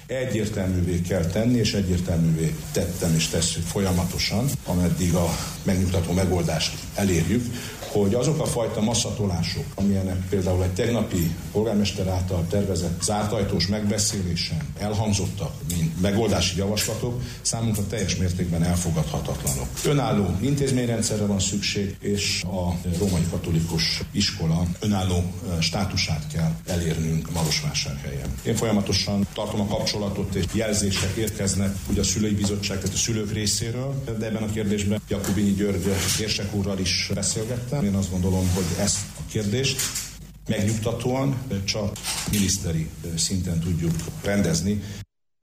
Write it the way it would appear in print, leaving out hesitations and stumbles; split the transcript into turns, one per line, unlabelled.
Egyértelművé kell tenni, és egyértelművé tettem és tesszük folyamatosan, ameddig a megnyugtató megoldást elérjük, hogy azok a fajta masszatolások, amilyenek például egy tegnapi polgármester által tervezett zártajtós megbeszélésen elhangzottak, mint megoldási javaslatok, számunkra teljes mértékben elfogadhatatlanok. Önálló intézményrendszerre van szükség, és a római katolikus iskola önálló státusát kell elérnünk Marosvásárhelyen. Én folyamatosan tartom a kapcsolatot, és jelzések érkeznek ugye a szülői bizottság, tehát a szülők részéről, de ebben a kérdésben Jakubinyi György érsek úrral is beszélgettem. Én azt gondolom, hogy ezt a kérdést megnyugtatóan csak miniszteri szinten tudjuk rendezni.